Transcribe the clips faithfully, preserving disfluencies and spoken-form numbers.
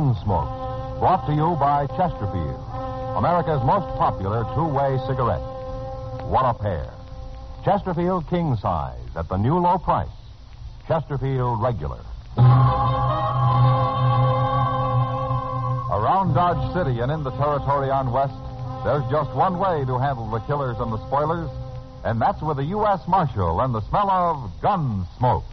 Gunsmoke, brought to you by Chesterfield, America's most popular two-way cigarette. What a pair. Chesterfield King Size at the new low price. Chesterfield Regular. Around Dodge City and in the territory on West, there's just one way to handle the killers and the spoilers, and that's with a U S Marshal and the smell of gun smoke.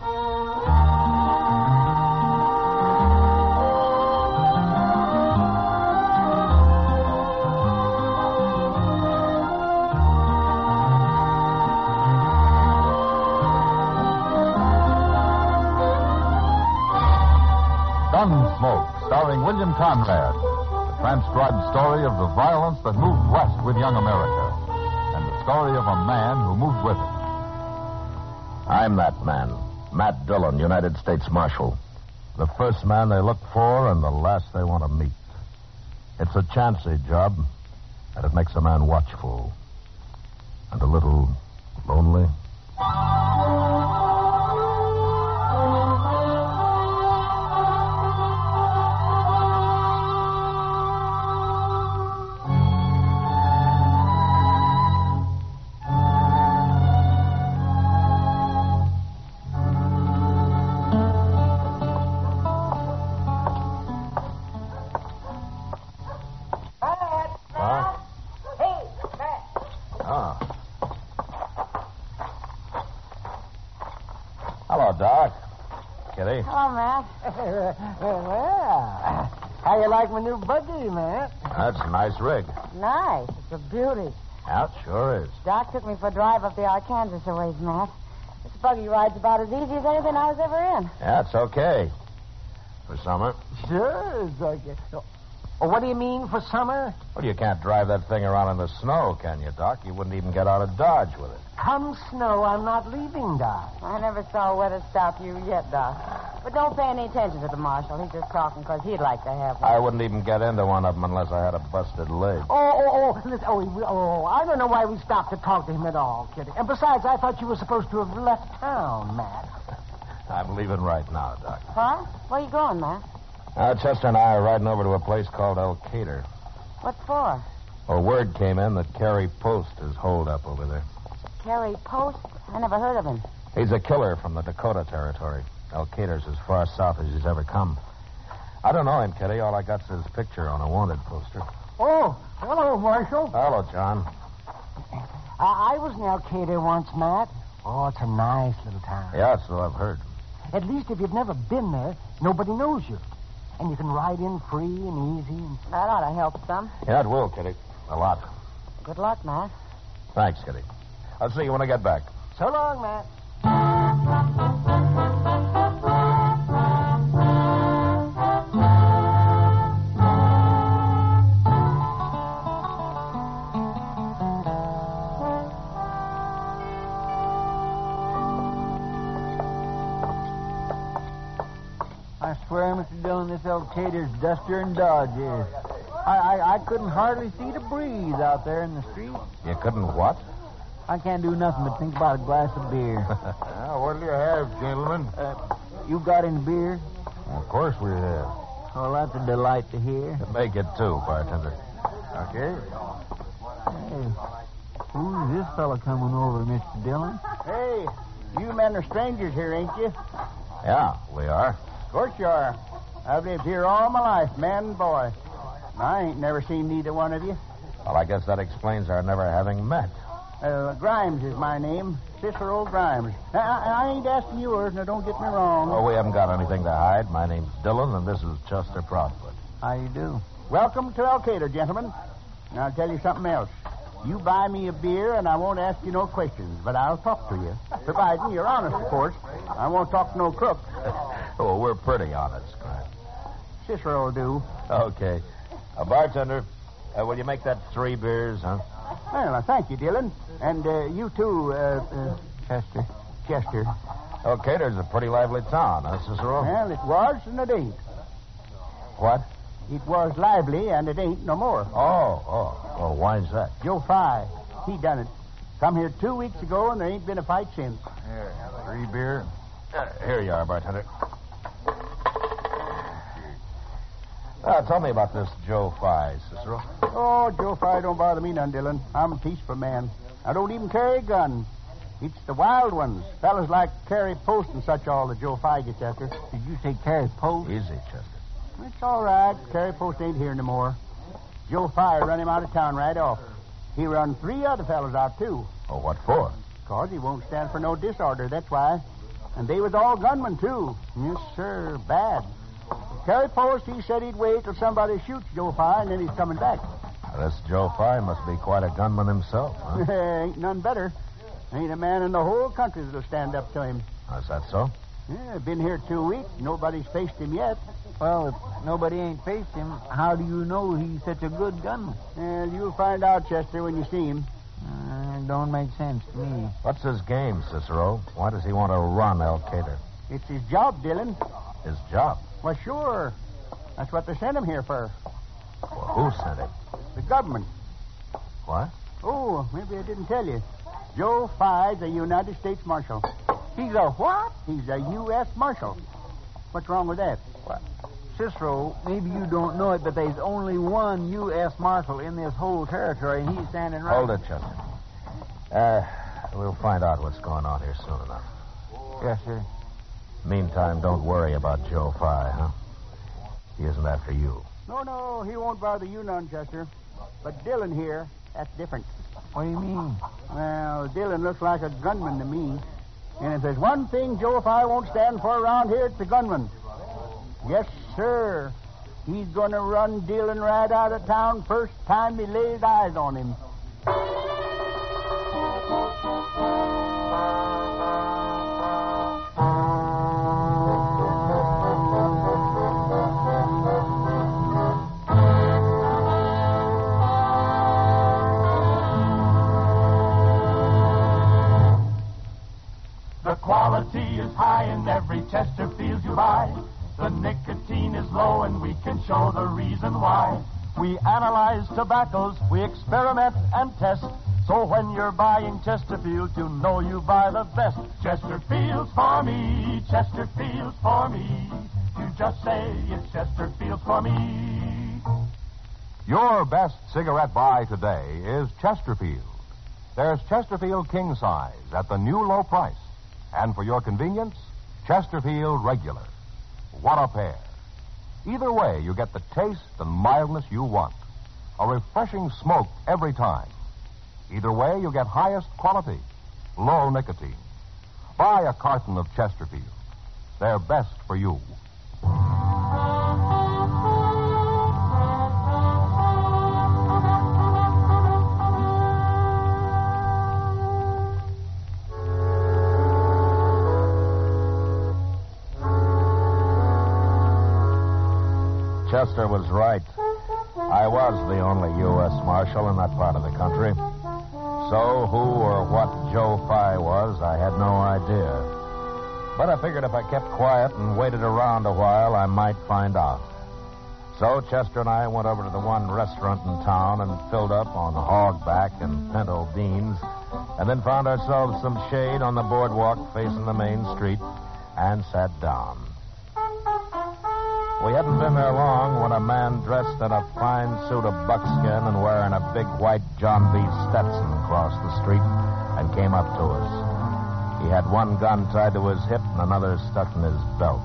Gunsmoke, starring William Conrad, the transcribed story of the violence that moved west with young America, and the story of a man who moved with it. I'm that man, Matt Dillon, United States Marshal. The first man they look for and the last they want to meet. It's a chancy job, and it makes a man watchful and a little lonely. Hello, Doc. Kitty. Hello, Matt. Well, how you like my new buggy, Matt? That's a nice rig. Nice. It's a beauty. Yeah, it sure is. Doc took me for a drive up the Arkansas a ways, Matt. This buggy ride's about as easy as anything I was ever in. Yeah, it's okay. For summer. Sure, it's okay. Oh, what do you mean for summer? Well, you can't drive that thing around in the snow, can you, Doc? You wouldn't even get out of Dodge with it. Come snow, I'm not leaving, Doc. I never saw a weather stop you yet, Doc. But don't pay any attention to the marshal. He's just talking because he'd like to have one. I wouldn't even get into one of them unless I had a busted leg. Oh, oh, oh, listen, oh, oh, I don't know why we stopped to talk to him at all, Kitty. And besides, I thought you were supposed to have left town, Matt. I'm leaving right now, Doc. What? Where you going, Matt? Uh, Chester and I are riding over to a place called El Cater. What for? Well, word came in that Kerry Post is holed up over there. Kerry Post? I never heard of him. He's a killer from the Dakota Territory. El Cater's as far south as he's ever come. I don't know him, Kitty. All I got's his picture on a wanted poster. Oh, hello, Marshal. Hello, John. I, I was in El Cater once, Matt. Oh, it's a nice little town. Yeah, so I've heard. At least if you've never been there, nobody knows you. And you can ride in free and easy. And... That ought to help some. Yeah, it will, Kitty. A lot. Good luck, Matt. Thanks, Kitty. I'll see you when I get back. So long, Matt. I swear, Mister Dillon, this El Cater's dustier than Dodge is. I, I, I couldn't hardly see to breathe out there in the street. You couldn't what? I can't do nothing but think about a glass of beer. Well, what'll you have, gentlemen? Uh, you got any beer? Well, of course we have. Well, that's a delight to hear. Make it two, bartender. Okay. Hey, who's this fella coming over, Mister Dillon? Hey, you men are strangers here, ain't you? Yeah, we are. Of course you are. I've lived here all my life, man and boy. I ain't never seen neither one of you. Well, I guess that explains our never having met. Uh, Grimes is my name. Cicero Grimes. I, I ain't asking yours, now don't get me wrong. Oh, we haven't got anything to hide. My name's Dillon, and this is Chester Proudfoot. How you do? Welcome to El Cater, gentlemen. And I'll tell you something else. You buy me a beer, and I won't ask you no questions, but I'll talk to you. Providing you're honest, of course. I won't talk to no crook. Oh, we're pretty honest, Grimes. Cicero will do. Okay. A bartender, uh, will you make that three beers, huh? Well, uh, thank you, Dillon. And uh, you too, uh, uh, Chester. Chester. El Cater's a pretty lively town, huh, Cicero? Well, it was and it ain't. What? It was lively and it ain't no more. Oh, oh. Oh, why's that? Joe Fry, he done it. Come here two weeks ago and there ain't been a fight since. Here, three beer. Uh, here you are, bartender. Uh, tell me about this Joe Fye, Cicero. Oh, Joe Fye don't bother me none, Dillon. I'm a peaceful man. I don't even carry a gun. It's the wild ones, fellas like Carrie Post and such all that Joe Fye gets after. Did you say Carrie Post? Easy, Chester. It's all right. Carrie Post ain't here no more. Joe Fye run him out of town right off. He run three other fellas out, too. Oh, what for? Because he won't stand for no disorder, that's why. And they was all gunmen, too. Yes, sir, bad. Carrie Post, he said he'd wait till somebody shoots Joe Fye, and then he's coming back. Now, this Joe Fye must be quite a gunman himself, huh? Ain't none better. Ain't a man in the whole country that'll stand up to him. Is that so? Yeah, been here two weeks. Nobody's faced him yet. Well, if nobody ain't faced him, how do you know he's such a good gunman? Well, you'll find out, Chester, when you see him. Uh, it don't make sense to me. What's his game, Cicero? Why does he want to run El Cater? It's his job, Dillon. His job? Well, sure. That's what they sent him here for. Well, who sent him? The government. What? Oh, maybe I didn't tell you. Joe Fye's a United States Marshal. He's a what? He's a U S Marshal. What's wrong with that? What? Cicero, maybe you don't know it, but there's only one U S Marshal in this whole territory, and he's standing right... Hold it, Chester. Uh, we'll find out what's going on here soon enough. Yes, sir. Meantime, don't worry about Joe Fye, huh? He isn't after you. No, no, he won't bother you none, Chester. But Dillon here, that's different. What do you mean? Well, Dillon looks like a gunman to me. And if there's one thing Joe Fye won't stand for around here, it's a gunman. Yes, sir. He's going to run Dillon right out of town first time he lays eyes on him. The quality is high in every Chesterfield you buy. The nicotine is low and we can show the reason why. We analyze tobaccos, we experiment and test. So when you're buying Chesterfield, you know you buy the best. Chesterfield's for me, Chesterfield's for me. You just say it's Chesterfield's for me. Your best cigarette buy today is Chesterfield. There's Chesterfield King Size at the new low price. And for your convenience, Chesterfield Regular. What a pair. Either way, you get the taste and mildness you want. A refreshing smoke every time. Either way, you get highest quality, low nicotine. Buy a carton of Chesterfield. They're best for you. Chester was right. I was the only U S Marshal in that part of the country. So who or what Joe Fye was, I had no idea. But I figured if I kept quiet and waited around a while, I might find out. So Chester and I went over to the one restaurant in town and filled up on hogback and pinto beans, and then found ourselves some shade on the boardwalk facing the main street and sat down. We hadn't been there long when a man dressed in a fine suit of buckskin and wearing a big white John B. Stetson crossed the street and came up to us. He had one gun tied to his hip and another stuck in his belt.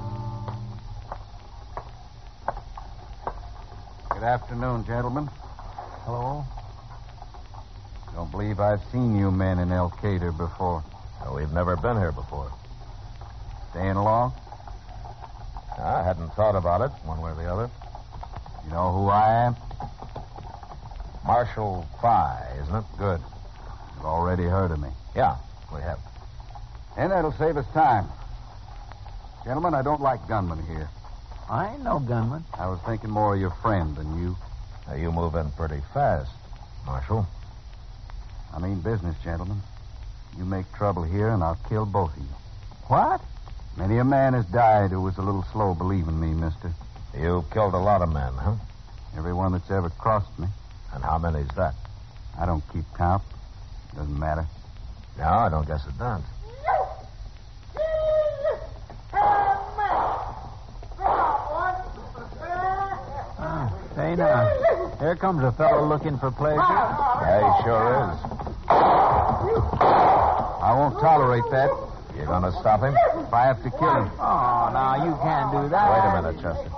Good afternoon, gentlemen. Hello? Don't believe I've seen you men in El Cater before. Well, we've never been here before. Staying along? I hadn't thought about it, one way or the other. You know who I am? Marshal Fye, isn't it? Good. You've already heard of me. Yeah, we have. And that'll save us time. Gentlemen, I don't like gunmen here. I ain't no gunman. I was thinking more of your friend than you. Now, you move in pretty fast, Marshal. I mean business, gentlemen. You make trouble here, and I'll kill both of you. What? Many a man has died who was a little slow believing me, mister. You killed a lot of men, huh? Everyone that's ever crossed me. And how many's that? I don't keep count. Doesn't matter. No, I don't guess it does. now. Here comes a fellow looking for pleasure. Yeah, he sure is. I won't tolerate that. You gonna stop him? If I have to kill him. Oh, now, you can't do that. Wait a minute, Chester.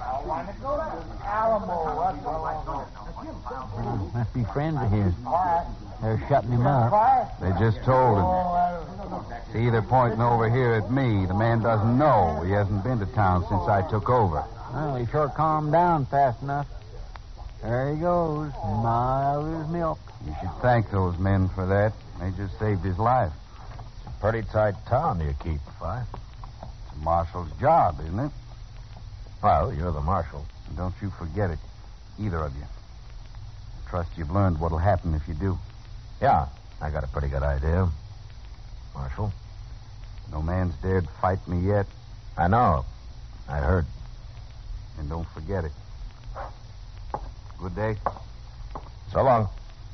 Hmm, must be friends of his. They're shutting him up. They just told him. See, they're pointing over here at me. The man doesn't know. He hasn't been to town since I took over. Well, he sure calmed down fast enough. There he goes, mild as milk. You should thank those men for that. They just saved his life. It's a pretty tight town you keep, Fi. It's the marshal's job, isn't it? Well, you're the marshal. And don't you forget it, either of you. I trust you've learned what'll happen if you do. Yeah, I got a pretty good idea. Marshal? No man's dared fight me yet. I know. I heard. And don't forget it. Good day. So long.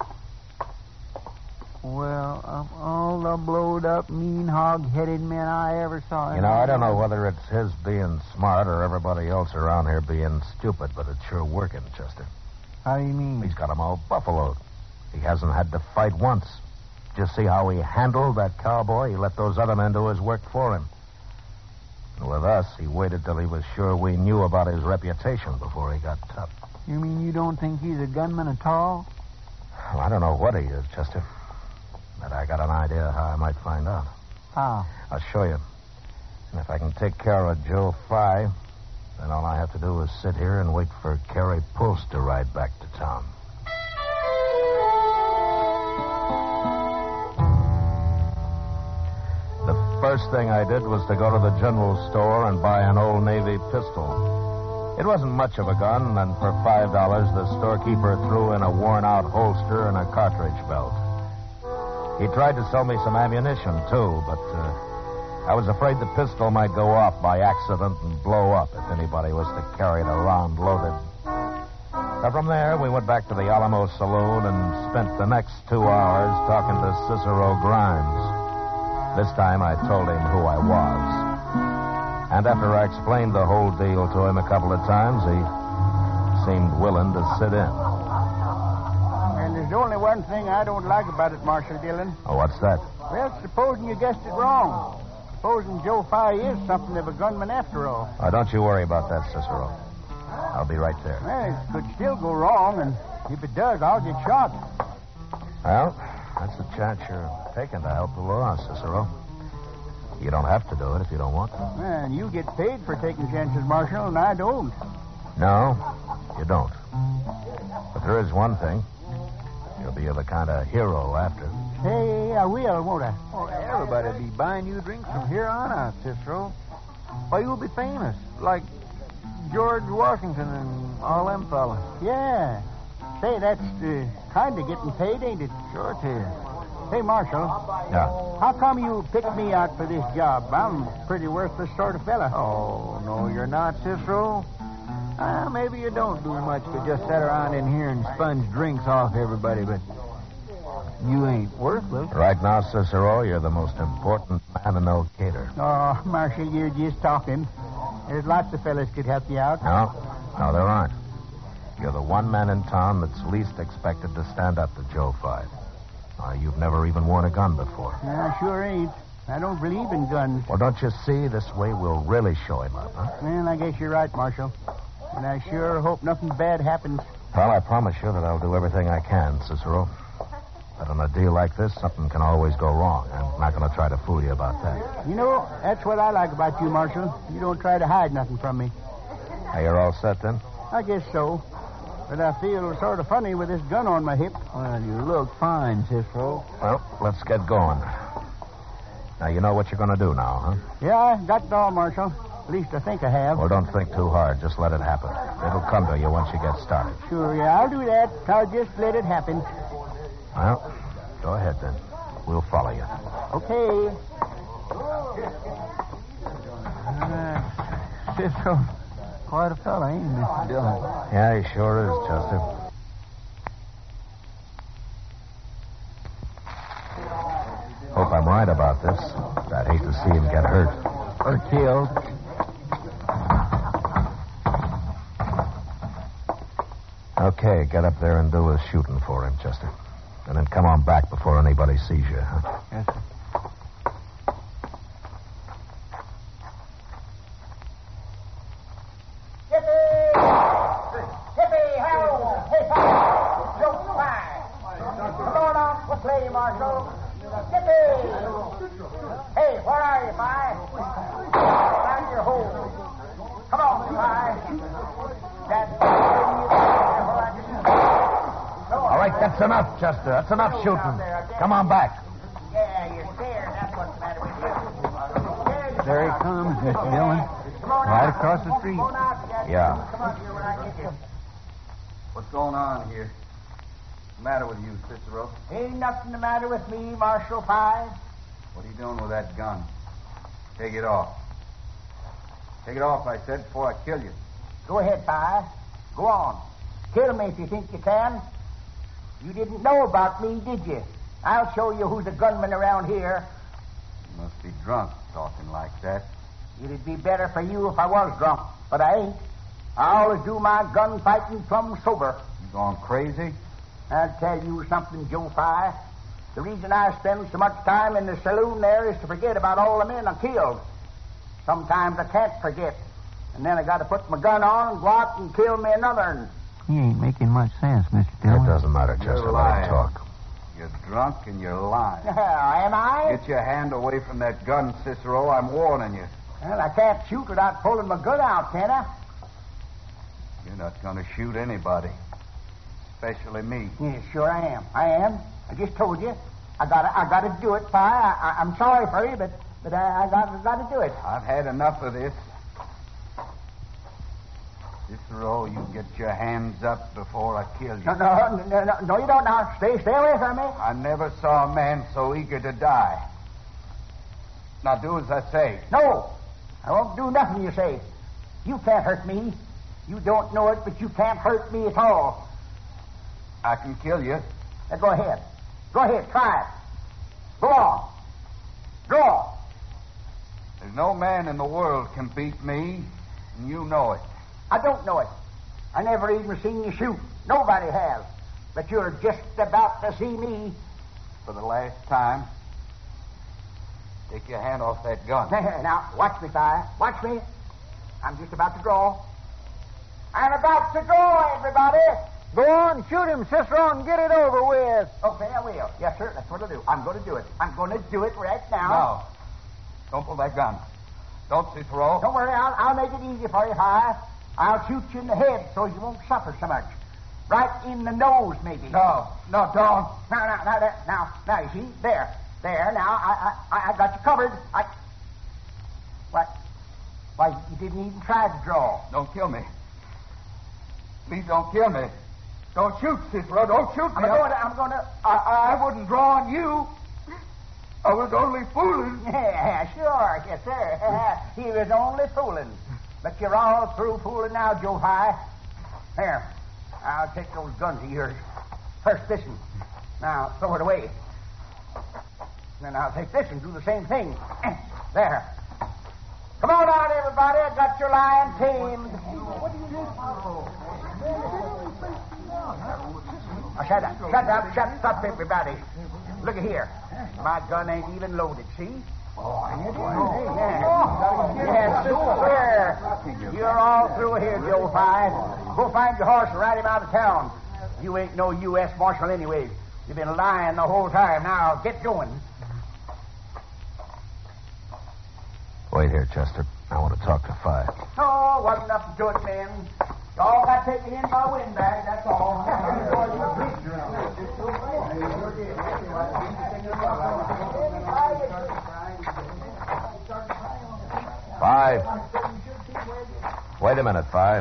Well, of all the blowed-up, mean, hog-headed men I ever saw... You know, I don't know whether it's his being smart or everybody else around here being stupid, but it's sure working, Chester. How do you mean? He's got 'em all buffaloed. He hasn't had to fight once. Just see how he handled that cowboy? He let those other men do his work for him. And with us, he waited till he was sure we knew about his reputation before he got tough. You mean you don't think he's a gunman at all? Well, I don't know what he is, Chester. But I got an idea how I might find out. How? I'll show you. And if I can take care of Joe Fye, then all I have to do is sit here and wait for Carrie Pulse to ride back to town. The first thing I did was to go to the general store and buy an old Navy pistol. It wasn't much of a gun, and for five dollars, the storekeeper threw in a worn-out holster and a cartridge belt. He tried to sell me some ammunition, too, but uh, I was afraid the pistol might go off by accident and blow up if anybody was to carry it around loaded. So from there, we went back to the Alamo Saloon and spent the next two hours talking to Cicero Grimes. This time I told him who I was. And after I explained the whole deal to him a couple of times, he seemed willing to sit in. And there's only one thing I don't like about it, Marshal Dillon. Oh, what's that? Well, supposing you guessed it wrong. Supposing Joe Fye is something of a gunman after all. Oh, don't you worry about that, Cicero. I'll be right there. Well, it could still go wrong, and if it does, I'll get shot. Well, that's the chance you're taking to help the law, Cicero. You don't have to do it if you don't want to. And you get paid for taking chances, Marshal, and I don't. No, you don't. But there is one thing. You'll be the kind of hero after. Hey, I will, won't I? Oh, everybody'll be buying you drinks from here on out, Cicero. Why, you'll be famous, like George Washington and all them fellas. Yeah. Say, that's uh, kind of getting paid, ain't it? Sure it is. Hey, Marshal. Yeah. How come you picked me out for this job? I'm a pretty worthless sort of fella. Oh, no, you're not, Cicero. Ah, maybe you don't do much but just sit around in here and sponge drinks off everybody, but you ain't worthless. Right now, Cicero, you're the most important man in Elkader. Oh, Marshal, you're just talking. There's lots of fellas could help you out. No, no, there aren't. You're the one man in town that's least expected to stand up to Joe Fye. Uh, you've never even worn a gun before. I sure ain't. I don't believe in guns. Well, don't you see? This way we'll really show him up, huh? Well, I guess you're right, Marshal. And I sure hope nothing bad happens. Well, I promise you that I'll do everything I can, Cicero. But on a deal like this, something can always go wrong. I'm not going to try to fool you about that. You know, that's what I like about you, Marshal. You don't try to hide nothing from me. Hey, you're all set, then? I guess so. But I feel sort of funny with this gun on my hip. Well, you look fine, Cicero. Well, let's get going. Now, you know what you're going to do now, huh? Yeah, I got it all, Marshal. At least I think I have. Well, don't think too hard. Just let it happen. It'll come to you once you get started. Sure, yeah, I'll do that. I'll just let it happen. Well, go ahead, then. We'll follow you. Okay. Uh, Cicero, quite a fella, ain't he, Mister Dillon? Yeah, he sure is, Chester. Hope I'm right about this. I'd hate to see him get hurt. Or killed. Okay, get up there and do a shooting for him, Chester. And then come on back before anybody sees you, huh? Yes, sir. That's enough, Chester. That's enough shooting. Come on back. Yeah, you're scared. That's what's the matter with you. There he comes, Mister Dillon. Right across the street. Yeah. What's going on here? What's the matter with you, Cicero? Ain't nothing the matter with me, Marshal Five. What are you doing with that gun? Take it off. Take it off, I said, before I kill you. Go ahead, Five. Go on. Kill me if you think you can. You didn't know about me, did you? I'll show you who's a gunman around here. You must be drunk talking like that. It'd be better for you if I was drunk, but I ain't. I always do my gunfighting plumb sober. You gone crazy? I'll tell you something, Joe Fry. The reason I spend so much time in the saloon there is to forget about all the men I killed. Sometimes I can't forget. And then I got to put my gun on and go out and kill me another. And He ain't making much sense, Mister Dillon. It doesn't matter, Chester. You're Let lying. him talk. You're drunk and you're lying. Am I? Get your hand away from that gun, Cicero. I'm warning you. Well, I can't shoot without pulling my gun out, can I? You're not going to shoot anybody, especially me. Yes, sure I am. I am. I just told you. I gotta, I gotta do it, Pie. I, I, I'm sorry for you, but, but I, I got, gotta do it. I've had enough of this. Cicero, you get your hands up before I kill you. No, no, no, no, no, you don't. Now, stay, stay away from me. I never saw a man so eager to die. Now do as I say. No, I won't do nothing you say. You can't hurt me. You don't know it, but you can't hurt me at all. I can kill you. Now, go ahead. Go ahead, try it. Go on. Draw. There's no man in the world can beat me, and you know it. I don't know it. I never even seen you shoot. Nobody has. But you're just about to see me. For the last time, take your hand off that gun. Now, watch me, Fire. Watch me. I'm just about to draw. I'm about to draw, everybody. Go on, shoot him, Cicero, and get it over with. Okay, I will. Yes, sir, that's what I'll do. I'm going to do it. I'm going to do it right now. No. Don't pull that gun. Don't, Cicero. Don't worry, I'll, I'll make it easy for you, Fire. I'll shoot you in the head so you won't suffer so much. Right in the nose, maybe. No, no, don't. Now, now, now, there, now, now, you see? There. There, now, I, I, I got you covered. I... What? Why, you didn't even try to draw. Don't kill me. Please don't kill me. Don't shoot, Cicero. Don't shoot me. I'm going to... I'm going to... I, I wouldn't draw on you. I was only fooling. Yeah, sure. Yes, sir. He was only fooling. But you're all through fooling now, Joe High. There. I'll take those guns of yours. First this one. Now, throw it away. Then I'll take this and do the same thing. There. Come on out, everybody. I got your lion tamed. What do you do? Oh, shut up. Shut up. Shut up, everybody. Look at here. My gun ain't even loaded, see? Oh, you do? Yeah. Yes, sir. You're all through here, Joe Five. Go find your horse and ride him out of town. You ain't no U S Marshal anyway. You've been lying the whole time. Now, get going. Wait here, Chester. I want to talk to Five. Oh, wasn't nothing to it, men. Y'all got taken in by windbag, that's all. Five. Wait a minute, Five.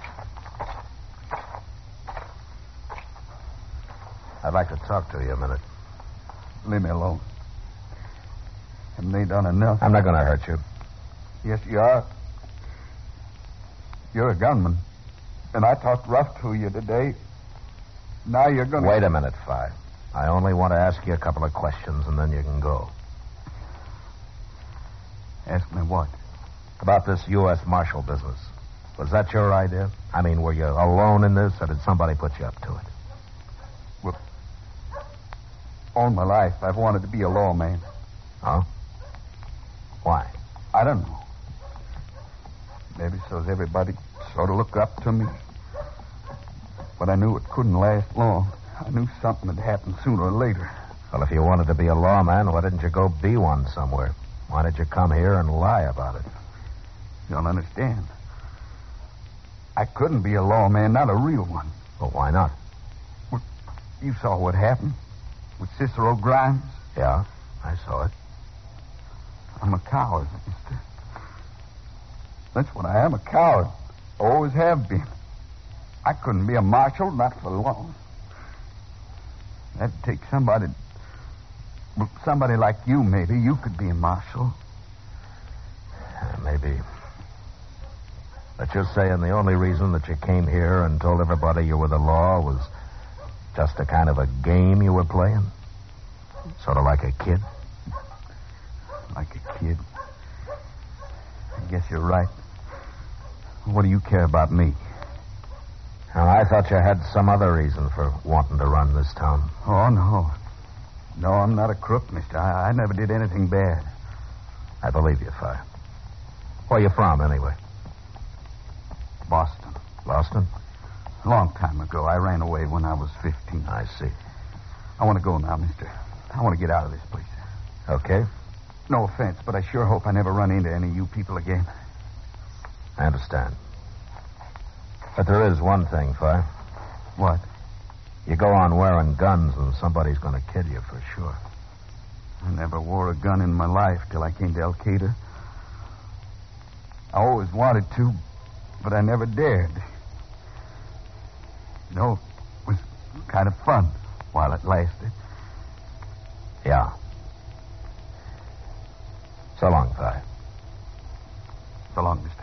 I'd like to talk to you a minute. Leave me alone. Haven't they done enough? I'm not going to hurt you. Yes, you are. You're a gunman. And I talked rough to you today. Now you're going to... Wait a minute, Five. I only want to ask you a couple of questions, and then you can go. Ask me what? About this U S Marshal business. Was that your idea? I mean, were you alone in this, or did somebody put you up to it? Well, all my life, I've wanted to be a lawman. Oh? Why? I don't know. Maybe so's everybody sort of look up to me. But I knew it couldn't last long. I knew something would happen sooner or later. Well, if you wanted to be a lawman, why didn't you go be one somewhere? Why did you come here and lie about it? You don't understand. I couldn't be a lawman, not a real one. Well, why not? Well, you saw what happened with Cicero Grimes. Yeah, I saw it. I'm a coward, mister. That's what I am, a coward. Always have been. I couldn't be a marshal, not for long. That'd take somebody... Well, somebody like you, maybe. You could be a marshal. Uh, maybe. But you're saying the only reason that you came here and told everybody you were the law was just a kind of a game you were playing? Sort of like a kid? Like a kid? I guess you're right. What do you care about me? Well, I thought you had some other reason for wanting to run this town. Oh, no. No, I'm not a crook, mister. I, I never did anything bad. I believe you, Fi. Where you from, anyway? Boston. Boston? A long time ago. I ran away when I was fifteen. I see. I want to go now, mister. I want to get out of this place. Okay. No offense, but I sure hope I never run into any of you people again. I understand. But there is one thing, Fi. What? You go on wearing guns and somebody's going to kill you for sure. I never wore a gun in my life till I came to Al-Qaeda. I always wanted to, but I never dared. You know, it was kind of fun while it lasted. Yeah. So long, Fi. So long, mister.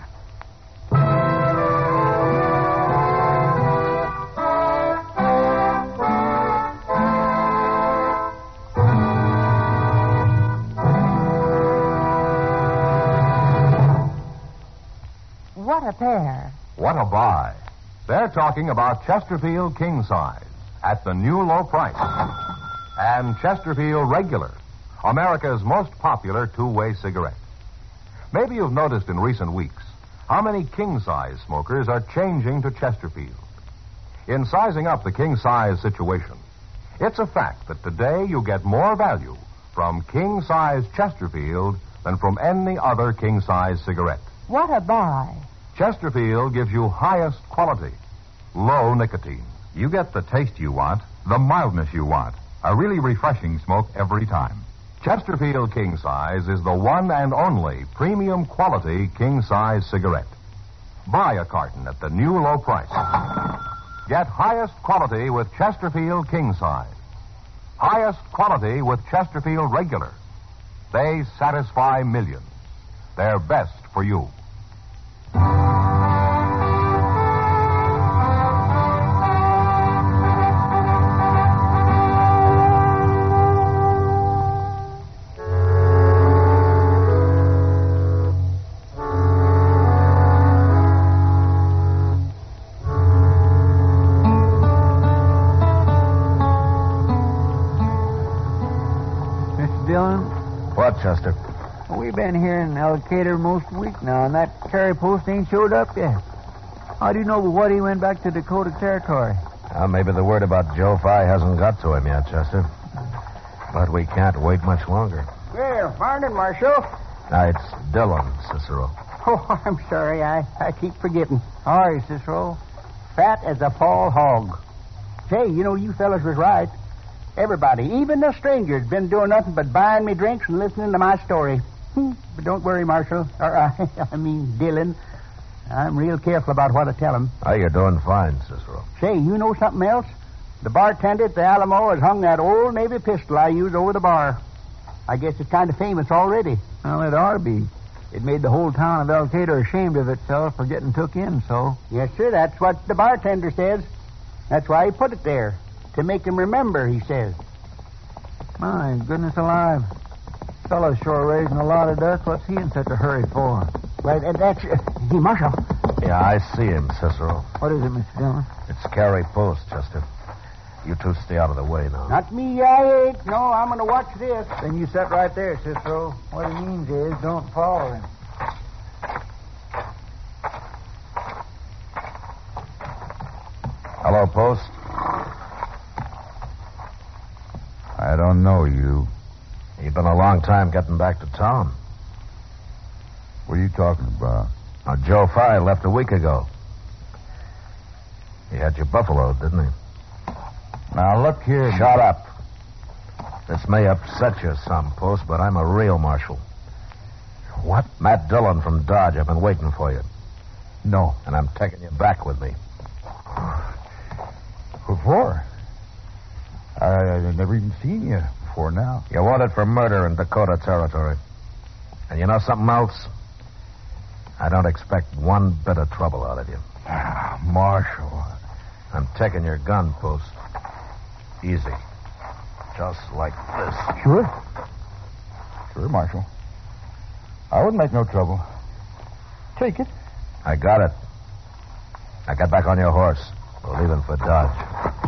What a pair. What a buy. They're talking about Chesterfield King Size at the new low price. And Chesterfield Regular, America's most popular two-way cigarette. Maybe you've noticed in recent weeks how many king-size smokers are changing to Chesterfield. In sizing up the king-size situation, it's a fact that today you get more value from king-size Chesterfield than from any other king-size cigarette. What a buy. Chesterfield gives you highest quality, low nicotine. You get the taste you want, the mildness you want. A really refreshing smoke every time. Chesterfield King Size is the one and only premium quality king-size cigarette. Buy a carton at the new low price. Get highest quality with Chesterfield King Size. Highest quality with Chesterfield Regular. They satisfy millions. They're best for you. What, Chester? We've been here in Al-Qaeda most week now, and that carry post ain't showed up yet. How do you know what he went back to Dakota Territory? Well, maybe the word about Joe Fi hasn't got to him yet, Chester. But we can't wait much longer. Well, morning, Marshal. Now, it's Dillon, Cicero. Oh, I'm sorry. I, I keep forgetting. How are you, Cicero? Fat as a fall hog. Say, you know, you fellas was right. Everybody, even the strangers, been doing nothing but buying me drinks and listening to my story. Hmm, but don't worry, Marshal. Or, uh, I mean, Dillon. I'm real careful about what I tell them. Oh, you're doing fine, Cicero. Say, you know something else? The bartender at the Alamo has hung that old Navy pistol I used over the bar. I guess it's kind of famous already. Well, it ought to be. It made the whole town of Al-Qaeda ashamed of itself for getting took in, so. Yes, sir, that's what the bartender says. That's why he put it there. To make him remember, he says. My goodness alive. Fellow's sure raising a lot of dust. What's he in such a hurry for? Well, uh, that's... Uh, hey, Marshal, uh, Yeah, I see him, Cicero. What is it, Mister Dillon? It's Carrie Post, Chester. You two stay out of the way now. Not me, I ain't. No, I'm going to watch this. Then you sit right there, Cicero. What he means is don't follow him. Hello, Post. I don't know you. You've been a long time getting back to town. What are you talking about? Now, Joe Fry left a week ago. He had you buffaloed, didn't he? Now, look here. Shut up. This may upset you some, Post, but I'm a real marshal. What? Matt Dillon from Dodge. I've been waiting for you. No. And I'm taking you back with me. What for? I, I've never even seen you before now. You're wanted for murder in Dakota Territory. And you know something else? I don't expect one bit of trouble out of you. Ah, Marshal. I'm taking your gun, Post. Easy. Just like this. Sure. Sure, Marshal. I wouldn't make no trouble. Take it. I got it. Now get back on your horse. We're leaving for Dodge.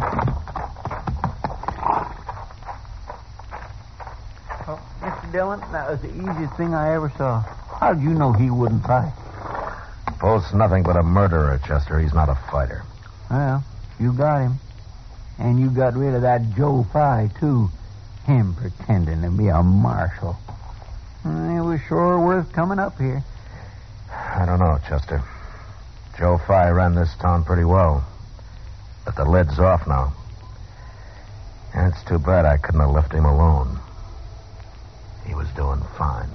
Oh, Mister Dillon, that was the easiest thing I ever saw. How did you know he wouldn't fight? Post's nothing but a murderer, Chester. He's not a fighter. Well, you got him. And you got rid of that Joe Fry, too. Him pretending to be a marshal. It was sure worth coming up here. I don't know, Chester. Joe Fry ran this town pretty well. But the lid's off now. And it's too bad I couldn't have left him alone. He was doing fine.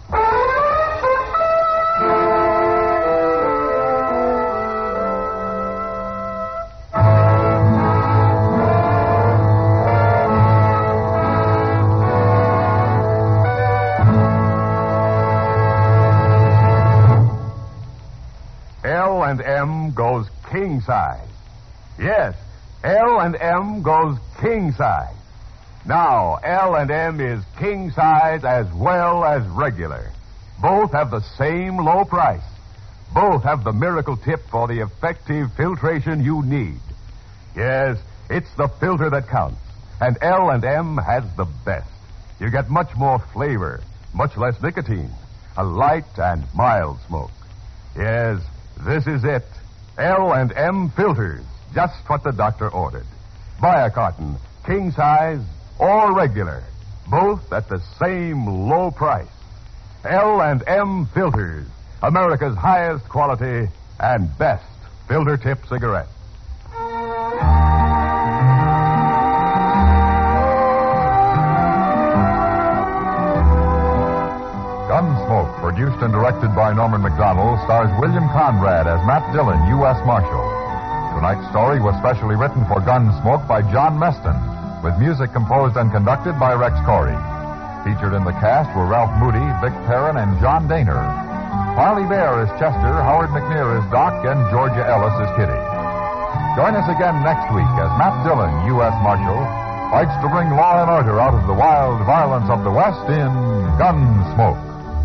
L and M goes king size. Yes, L and M goes king size. Now, L and M is king size as well as regular. Both have the same low price. Both have the miracle tip for the effective filtration you need. Yes, it's the filter that counts. And L and M has the best. You get much more flavor, much less nicotine, a light and mild smoke. Yes, this is it. L and M filters, just what the doctor ordered. Buy a carton, king size or regular, both at the same low price. L and M filters, America's highest quality and best filter tip cigarette. Gunsmoke, produced and directed by Norman Macdonald, stars William Conrad as Matt Dillon, U S Marshal. Tonight's story was specially written for Gunsmoke by John Meston, with music composed and conducted by Rex Corey. Featured in the cast were Ralph Moody, Vic Perrin, and John Daner. Harley Bear is Chester, Howard McNear is Doc, and Georgia Ellis is Kitty. Join us again next week as Matt Dillon, U S Marshal, fights to bring law and order out of the wild violence of the West in Gunsmoke.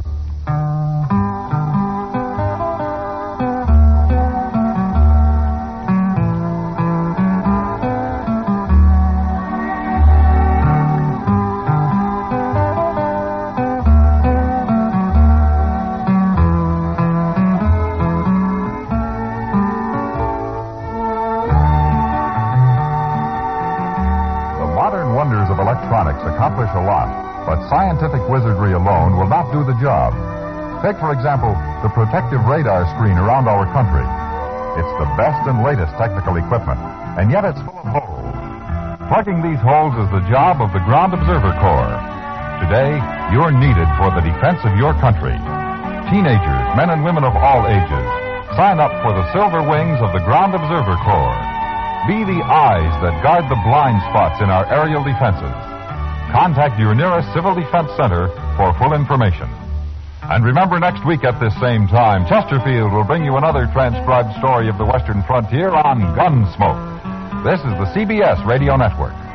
Accomplish a lot, but scientific wizardry alone will not do the job. Take, for example, the protective radar screen around our country. It's the best and latest technical equipment, and yet it's full of holes. Plugging these holes is the job of the Ground Observer Corps. Today, you're needed for the defense of your country. Teenagers, men and women of all ages, sign up for the Silver Wings of the Ground Observer Corps. Be the eyes that guard the blind spots in our aerial defenses. Contact your nearest Civil Defense Center for full information. And remember, next week at this same time, Chesterfield will bring you another transcribed story of the Western frontier on Gunsmoke. This is the C B S Radio Network.